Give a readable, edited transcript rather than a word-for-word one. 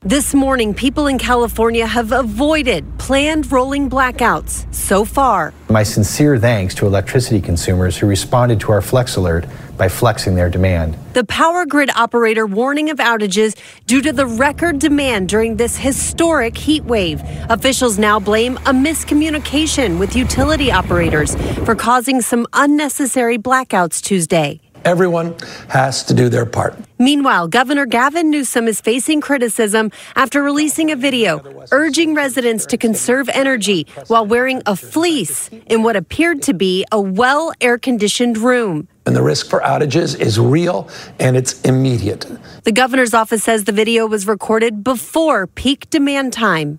This morning, people in California have avoided planned rolling blackouts so far. My sincere thanks to electricity consumers who responded to our Flex Alert by flexing their demand. The power grid operator warning of outages due to the record demand during this historic heat wave. Officials now blame a miscommunication with utility operators for causing some unnecessary blackouts Tuesday. Everyone has to do their part. Meanwhile, Governor Gavin Newsom is facing criticism after releasing a video urging residents to conserve energy while wearing a fleece in what appeared to be a well-air-conditioned room. And the risk for outages is real and it's immediate. The governor's office says the video was recorded before peak demand time.